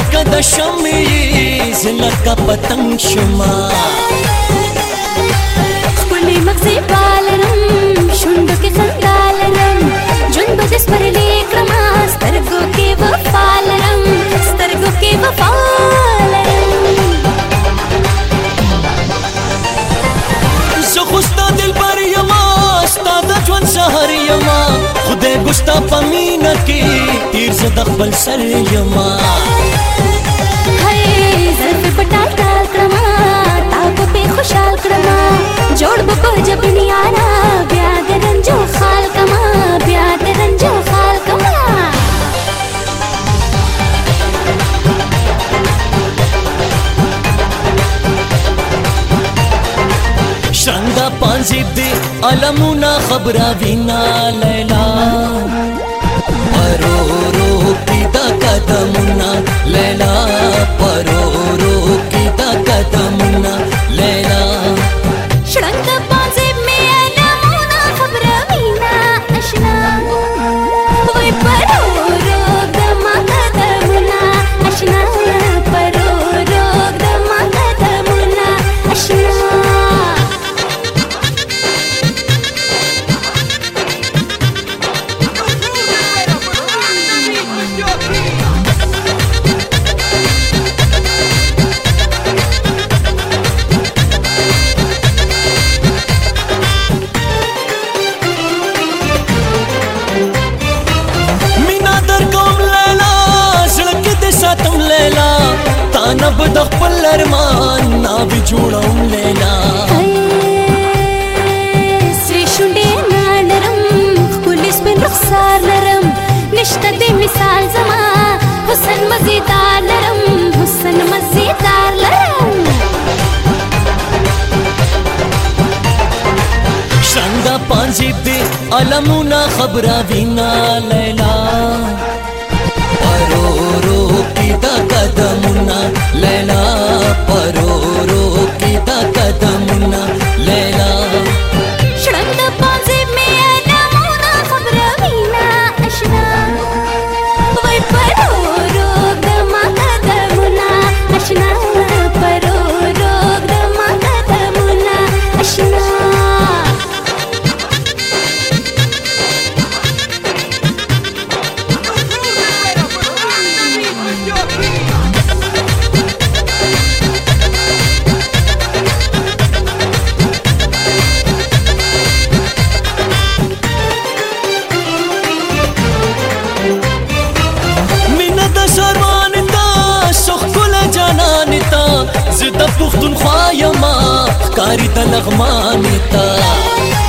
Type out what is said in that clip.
لکه د شمعې زه لکه پتنګ شما ښکلې مغزې پالرم شونډو کې خندا لرم ژوند به دې سپرلی کړمه سترګو کې وفا لرم سترګو کې وفا لرم زه خو ستا دلبر یما ستا د ژوند سهر یما خدای ګو ستا په مینه کې تیر زه د خپل سر یما هی زلفې په ټال ټال کړمه تا به پې خوشحال کړمه جوړ به په جبین یاره بیا د رنجو خال کما بیا د رنجو خال کما شرنګا پانزیب دی علمونا خبره وینا لیلا پرورو کی دا قدمونا لیلا پرورو کی دا قدمونا لیلا شرنګا پانزیب می علمونا خبره وینا اشنا وای پرورو د ما قدمونا اشنا پرورو د ما قدمونا اشنا نب د خپل ارمان نا به جوړوم لیلا سری شونډې نرم ښکلې سپین رخسار لرم نشته د مثال زما حسن مزیدار لرم حسن مزیدار لرم شرنګا پانزیب دی علمونا خبره وینا لیلا پرورو کی دا قدمونا لیلا پرورو کی دا قدمونا لیلا شرنګا پانزیب می علمونا خبره وینا اشنا وای پرورو د ما قدمونا اشنا پرورو د ما قدمونا اشنا زه د پښتونخوا یما ښکاري د لغمان تا